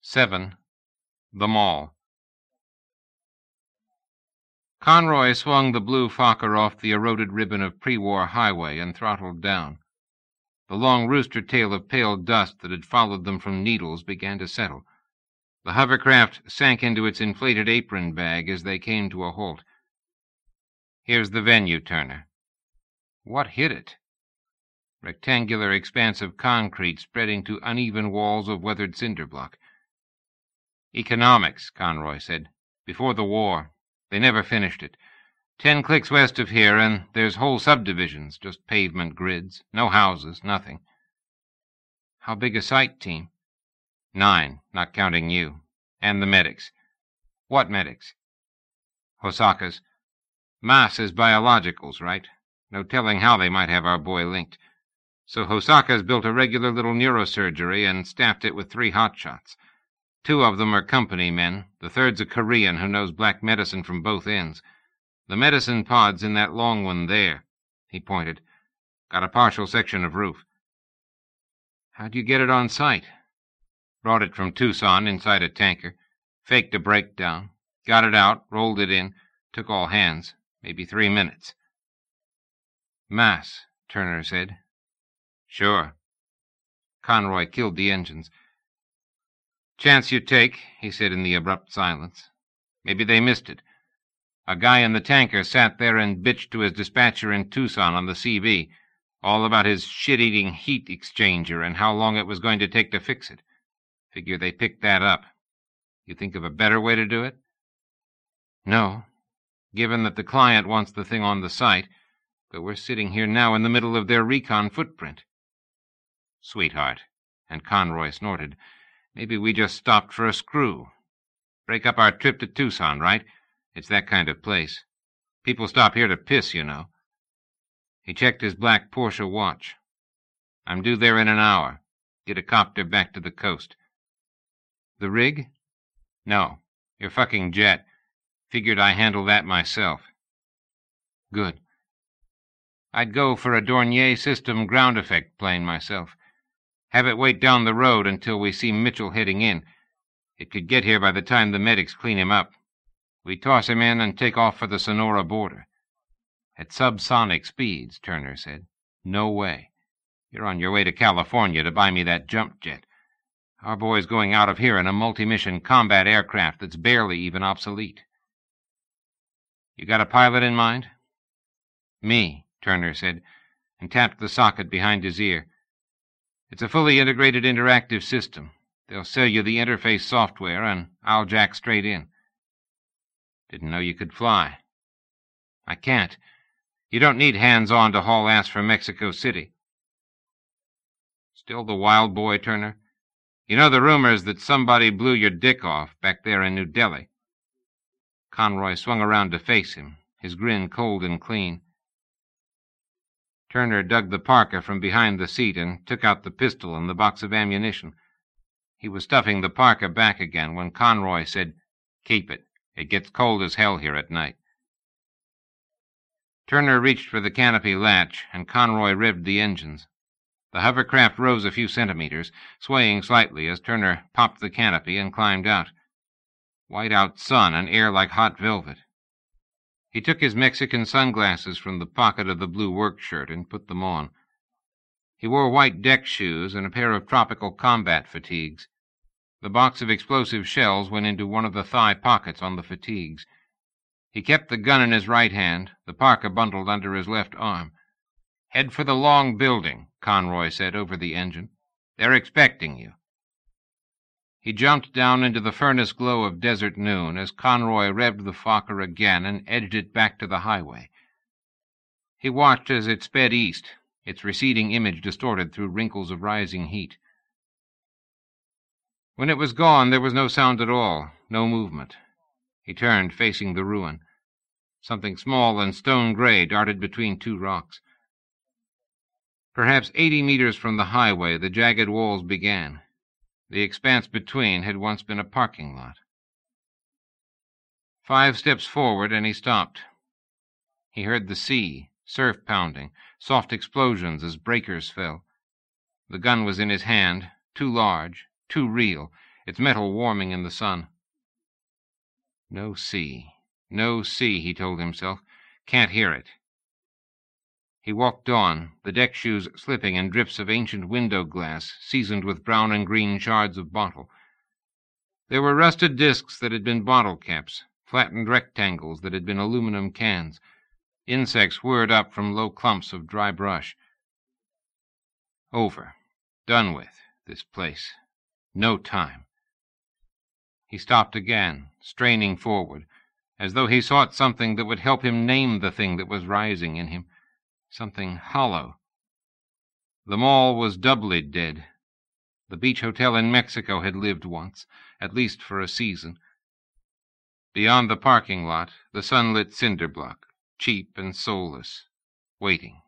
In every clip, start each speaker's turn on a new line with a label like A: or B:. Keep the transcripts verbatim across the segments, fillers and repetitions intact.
A: Seven. The Mall. Conroy swung the blue Fokker off the eroded ribbon of pre-war highway and throttled down. The long rooster tail of pale dust that had followed them from Needles began to settle. The hovercraft sank into its inflated apron bag as they came to a halt. "Here's the venue, Turner." "What hit it?" "Rectangular expanse of concrete spreading to uneven walls of weathered cinder block." "Economics," Conroy said. "Before the war. They never finished it. Ten clicks west of here, and there's whole subdivisions, just pavement grids. No houses, nothing." "How big a site team?" "Nine, not counting you. And the medics." "What medics?" "Hosaka's. Mass is biologicals, right? No telling how they might have our boy linked. So Hosaka's built a regular little neurosurgery and staffed it with three hotshots. Two of them are company men. The third's a Korean who knows black medicine from both ends. The medicine pod's in that long one there." He pointed. "Got a partial section of roof." "How'd you get it on site?" "Brought it from Tucson inside a tanker. Faked a breakdown. Got it out, rolled it in. Took all hands. Maybe three minutes." "Mass," Turner said. "Sure." Conroy killed the engines. "Chance you take," he said in the abrupt silence. "Maybe they missed it. A guy in the tanker sat there and bitched to his dispatcher in Tucson on the C B, all about his shit-eating heat exchanger and how long it was going to take to fix it. Figure they picked that up. You think of a better way to do it?" "No, given that the client wants the thing on the site, but we're sitting here now in the middle of their recon footprint." "Sweetheart," and Conroy snorted, "maybe we just stopped for a screw. Break up our trip to Tucson, right? It's that kind of place. People stop here to piss, you know." He checked his black Porsche watch. "I'm due there in an hour. Get a copter back to the coast." "The rig?" "No, your fucking jet. Figured I handle that myself." "Good." "I'd go for a Dornier system ground effect plane myself. Have it wait down the road until we see Mitchell heading in. It could get here by the time the medics clean him up. We toss him in and take off for the Sonora border." "At subsonic speeds," Turner said. "No way. You're on your way to California to buy me that jump jet. Our boy's going out of here in a multi-mission combat aircraft that's barely even obsolete." "You got a pilot in mind?" "Me," Turner said, and tapped the socket behind his ear. "It's a fully integrated interactive system. They'll sell you the interface software, and I'll jack straight in." "Didn't know you could fly." "I can't. You don't need hands-on to haul ass from Mexico City." "Still the wild boy, Turner? You know the rumors that somebody blew your dick off back there in New Delhi?" Conroy swung around to face him, his grin cold and clean. Turner dug the parka from behind the seat and took out the pistol and the box of ammunition. He was stuffing the parka back again when Conroy said, "Keep it. It gets cold as hell here at night." Turner reached for the canopy latch, and Conroy revved the engines. The hovercraft rose a few centimeters, swaying slightly as Turner popped the canopy and climbed out. White-out sun and air like hot velvet. He took his Mexican sunglasses from the pocket of the blue work shirt and put them on. He wore white deck shoes and a pair of tropical combat fatigues. The box of explosive shells went into one of the thigh pockets on the fatigues. He kept the gun in his right hand, the parka bundled under his left arm. "Head for the long building," Conroy said over the engine. "They're expecting you." He jumped down into the furnace glow of desert noon as Conroy revved the Fokker again and edged it back to the highway. He watched as it sped east, its receding image distorted through wrinkles of rising heat. When it was gone, there was no sound at all, no movement. He turned, facing the ruin. Something small and stone-gray darted between two rocks. Perhaps eighty meters from the highway, the jagged walls began. The expanse between had once been a parking lot. Five steps forward, and he stopped. He heard the sea, surf pounding, soft explosions as breakers fell. The gun was in his hand, too large, too real, its metal warming in the sun. No sea. No sea, he told himself. Can't hear it. He walked on, the deck shoes slipping in drifts of ancient window glass, seasoned with brown and green shards of bottle. There were rusted discs that had been bottle caps, flattened rectangles that had been aluminum cans. Insects whirred up from low clumps of dry brush. Over. Done with, this place. No time. He stopped again, straining forward, as though he sought something that would help him name the thing that was rising in him. Something hollow. The mall was doubly dead. The beach hotel in Mexico had lived once, at least for a season. Beyond the parking lot, the sunlit cinder block, cheap and soulless, waiting.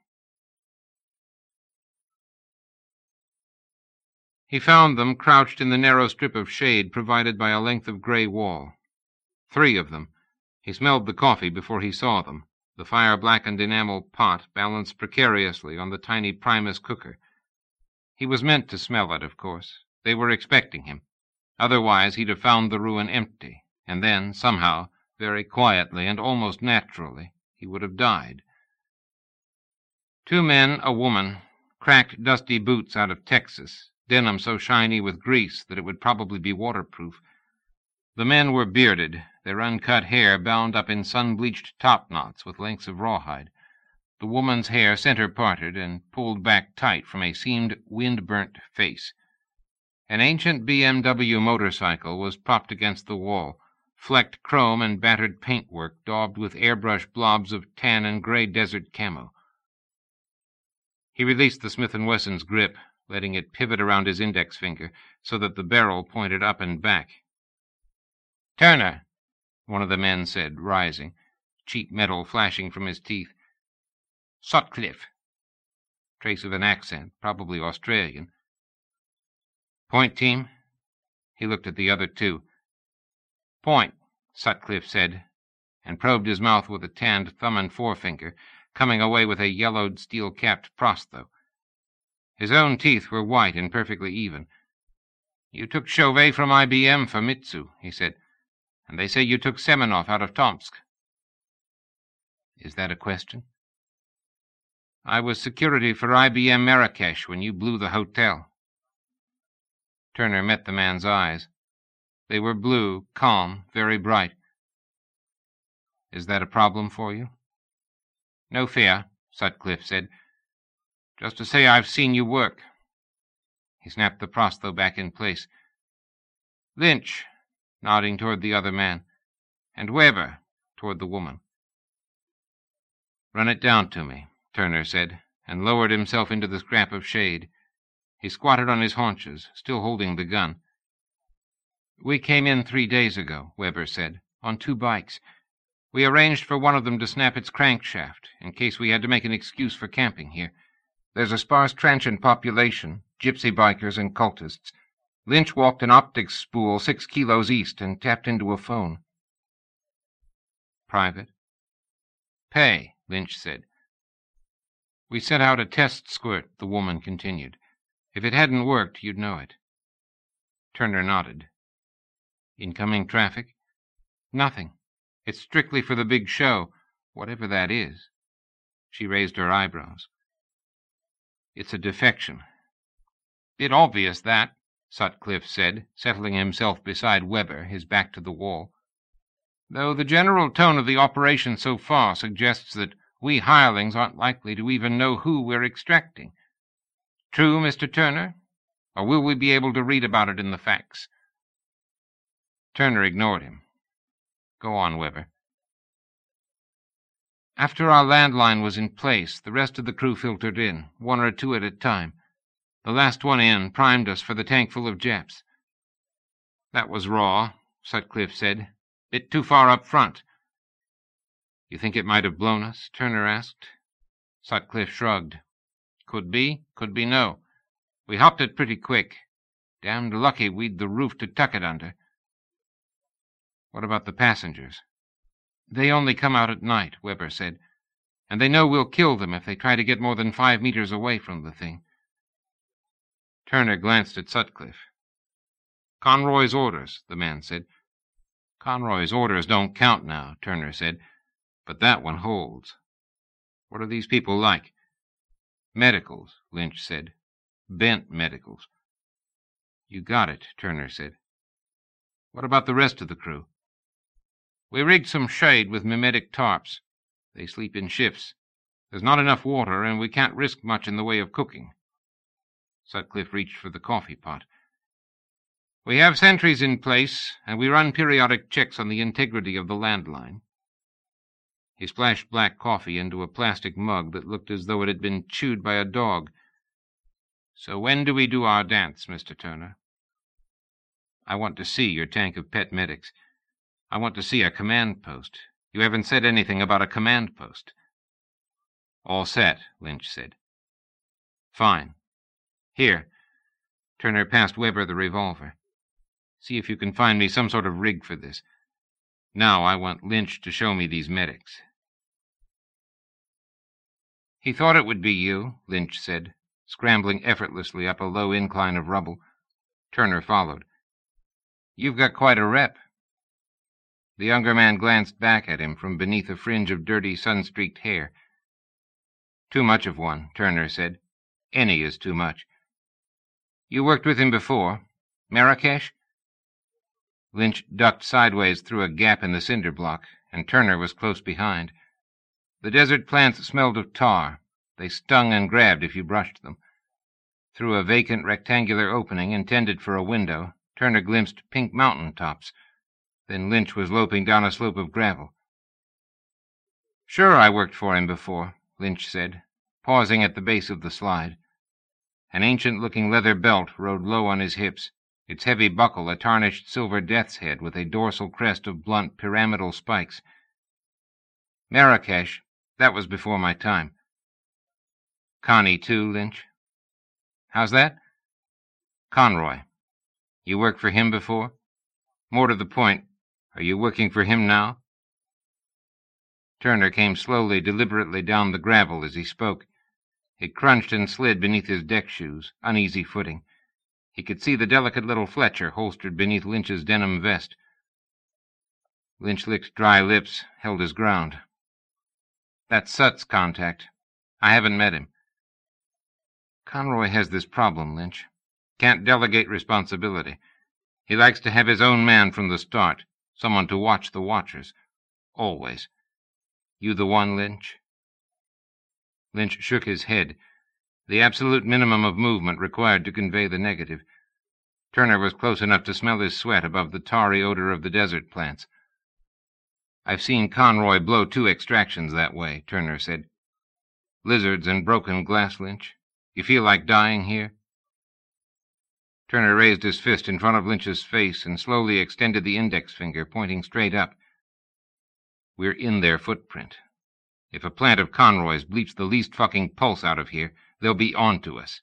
A: He found them crouched in the narrow strip of shade provided by a length of gray wall. Three of them. He smelled the coffee before he saw them. The fire-blackened enamel pot balanced precariously on the tiny Primus cooker. He was meant to smell it, of course. They were expecting him. Otherwise he'd have found the ruin empty, and then, somehow, very quietly and almost naturally, he would have died. Two men, a woman, cracked dusty boots out of Texas, denim so shiny with grease that it would probably be waterproof. The men were bearded, their uncut hair bound up in sun-bleached top-knots with lengths of rawhide. The woman's hair center-parted and pulled back tight from a seamed, wind-burnt face. An ancient B M W motorcycle was propped against the wall, flecked chrome and battered paintwork daubed with airbrush blobs of tan and gray desert camo. He released the Smith and Wesson's grip, letting it pivot around his index finger so that the barrel pointed up and back. "Turner," one of the men said, rising, cheap metal flashing from his teeth. "Sutcliffe." Trace of an accent, probably Australian. "Point, team?" He looked at the other two. "Point," Sutcliffe said, and probed his mouth with a tanned thumb and forefinger, coming away with a yellowed, steel-capped prostho. His own teeth were white and perfectly even. "You took Chauvet from I B M for Mitsu," he said, "and they say you took Semenoff out of Tomsk." "Is that a question?" "I was security for I B M Marrakesh when you blew the hotel." Turner met the man's eyes. They were blue, calm, very bright. "Is that a problem for you?" "No fear," Sutcliffe said. "Just to say I've seen you work." He snapped the prostho back in place. "Lynch," nodding toward the other man, "and Weber," toward the woman. "Run it down to me," Turner said, and lowered himself into the scrap of shade. He squatted on his haunches, still holding the gun. "We came in three days ago," Weber said, "on two bikes. We arranged for one of them to snap its crankshaft, in case we had to make an excuse for camping here. There's a sparse transient population, gypsy bikers and cultists. Lynch walked an optics spool six kilos east and tapped into a phone." "Private?" "Pay," Lynch said. "We sent out a test squirt," the woman continued. "If it hadn't worked, you'd know it." Turner nodded. "Incoming traffic?" "Nothing. It's strictly for the big show, whatever that is." She raised her eyebrows. "It's a defection." "Bit obvious, that," Sutcliffe said, settling himself beside Weber, his back to the wall. "Though the general tone of the operation so far suggests that we hirelings aren't likely to even know who we're extracting. True, Mister Turner? Or will we be able to read about it in the facts?" Turner ignored him. "Go on, Weber." "After our landline was in place, the rest of the crew filtered in, one or two at a time. The last one in primed us for the tank full of Japs." "That was raw," Sutcliffe said. "Bit too far up front." "You think it might have blown us?" Turner asked. Sutcliffe shrugged. "Could be, could be no. We hopped it pretty quick. Damned lucky we'd the roof to tuck it under." "What about the passengers?" "They only come out at night," Weber said. "And they know we'll kill them if they try to get more than five meters away from the thing." Turner glanced at Sutcliffe. Conroy's orders, the man said. Conroy's orders don't count now, Turner said, but that one holds. What are these people like? Medicals, Lynch said. Bent medicals. You got it, Turner said. What about the rest of the crew? We rigged some shade with mimetic tarps. They sleep in shifts. There's not enough water, and we can't risk much in the way of cooking. Sutcliffe reached for the coffee pot. We have sentries in place, and we run periodic checks on the integrity of the landline. He splashed black coffee into a plastic mug that looked as though it had been chewed by a dog. So when do we do our dance, Mister Turner? I want to see your tank of pet medics. I want to see a command post. You haven't said anything about a command post. All set, Lynch said. Fine. Here. Turner passed Weber the revolver. See if you can find me some sort of rig for this. Now I want Lynch to show me these medics. He thought it would be you, Lynch said, scrambling effortlessly up a low incline of rubble. Turner followed. You've got quite a rep. The younger man glanced back at him from beneath a fringe of dirty, sun-streaked hair. Too much of one, Turner said. Any is too much. You worked with him before. Marrakesh? Lynch ducked sideways through a gap in the cinder block, and Turner was close behind. The desert plants smelled of tar. They stung and grabbed if you brushed them. Through a vacant rectangular opening intended for a window, Turner glimpsed pink mountain tops. Then Lynch was loping down a slope of gravel. Sure, I worked for him before, Lynch said, pausing at the base of the slide. An ancient-looking leather belt rode low on his hips, its heavy buckle a tarnished silver death's head with a dorsal crest of blunt pyramidal spikes. Marrakesh, that was before my time. Connie, too, Lynch? How's that? Conroy. You worked for him before? More to the point, are you working for him now? Turner came slowly, deliberately down the gravel as he spoke. It crunched and slid beneath his deck shoes, uneasy footing. He could see the delicate little Fletcher holstered beneath Lynch's denim vest. Lynch licked dry lips, held his ground. That's Sut's contact. I haven't met him. Conroy has this problem, Lynch. Can't delegate responsibility. He likes to have his own man from the start, someone to watch the watchers. Always. You the one, Lynch? Lynch shook his head, the absolute minimum of movement required to convey the negative. Turner was close enough to smell his sweat above the tarry odor of the desert plants. I've seen Conroy blow two extractions that way, Turner said. Lizards and broken glass, Lynch. You feel like dying here? Turner raised his fist in front of Lynch's face and slowly extended the index finger, pointing straight up. We're in their footprint. If a plant of Conroy's bleeps the least fucking pulse out of here, they'll be on to us.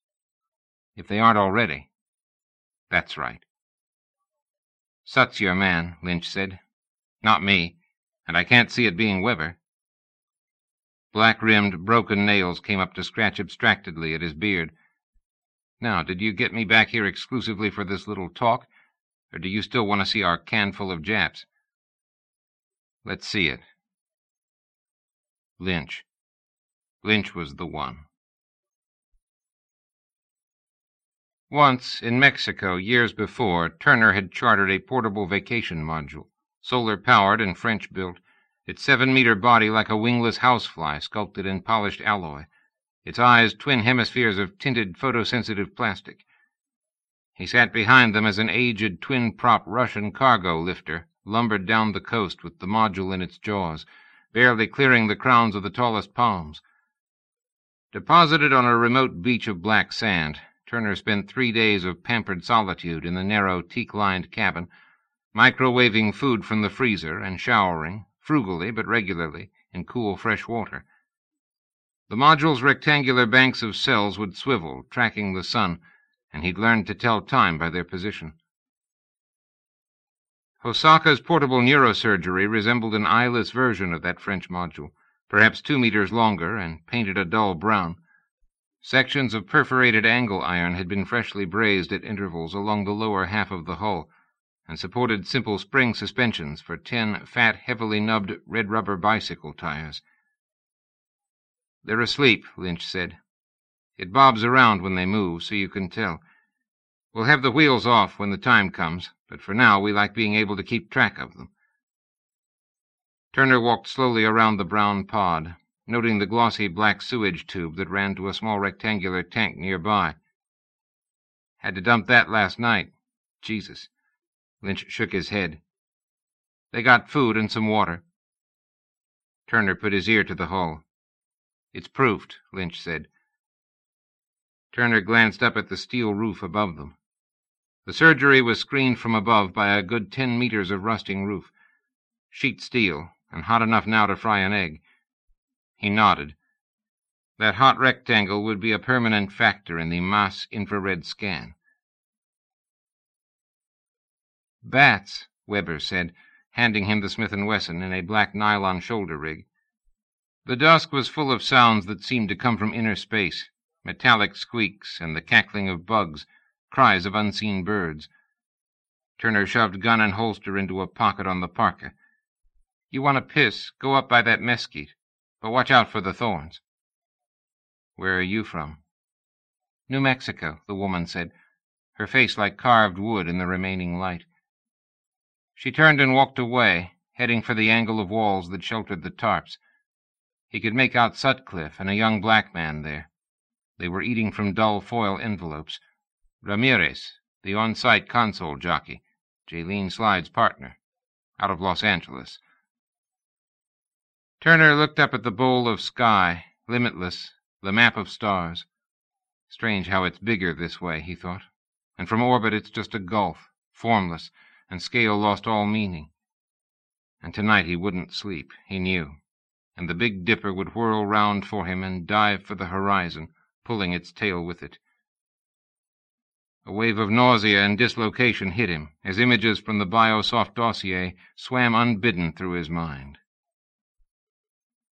A: If they aren't already. That's right. Sut's your man, Lynch said. Not me, and I can't see it being Weber. Black-rimmed, broken nails came up to scratch abstractedly at his beard. Now, did you get me back here exclusively for this little talk, or do you still want to see our canful of Japs? Let's see it. Lynch. Lynch was the one. Once, in Mexico, years before, Turner had chartered a portable vacation module, solar-powered and French-built, its seven-meter body like a wingless housefly sculpted in polished alloy, its eyes twin hemispheres of tinted photosensitive plastic. He sat behind them as an aged twin-prop Russian cargo lifter lumbered down the coast with the module in its jaws, barely clearing the crowns of the tallest palms. Deposited on a remote beach of black sand, Turner spent three days of pampered solitude in the narrow, teak-lined cabin, microwaving food from the freezer and showering, frugally but regularly, in cool fresh water. The module's rectangular banks of cells would swivel, tracking the sun, and he'd learned to tell time by their position. Hosaka's portable neurosurgery resembled an eyeless version of that French module, perhaps two meters longer and painted a dull brown. Sections of perforated angle iron had been freshly brazed at intervals along the lower half of the hull, and supported simple spring suspensions for ten fat, heavily nubbed red rubber bicycle tires. "They're asleep," Lynch said. "It bobs around when they move, so you can tell. We'll have the wheels off when the time comes, but for now we like being able to keep track of them." Turner walked slowly around the brown pod, noting the glossy black sewage tube that ran to a small rectangular tank nearby. "Had to dump that last night. Jesus." Lynch shook his head. "They got food and some water." Turner put his ear to the hull. "It's proofed," Lynch said. Turner glanced up at the steel roof above them. The surgery was screened from above by a good ten meters of rusting roof. Sheet steel, and hot enough now to fry an egg. He nodded. That hot rectangle would be a permanent factor in the mass infrared scan. "Bats," Weber said, handing him the Smith and Wesson in a black nylon shoulder rig. The dusk was full of sounds that seemed to come from inner space, metallic squeaks and the cackling of bugs, cries of unseen birds. Turner shoved gun and holster into a pocket on the parka. "You want to piss, go up by that mesquite, but watch out for the thorns." "Where are you from?" "New Mexico," the woman said, her face like carved wood in the remaining light. She turned and walked away, heading for the angle of walls that sheltered the tarps. He could make out Sutcliffe and a young black man there. They were eating from dull foil envelopes. Ramirez, the on-site console jockey, Jaylene Slide's partner, out of Los Angeles. Turner looked up at the bowl of sky, limitless, the map of stars. Strange how it's bigger this way, he thought, and from orbit it's just a gulf, formless, and scale lost all meaning. And tonight he wouldn't sleep, he knew, and the Big Dipper would whirl round for him and dive for the horizon, pulling its tail with it. A wave of nausea and dislocation hit him as images from the Biosoft dossier swam unbidden through his mind.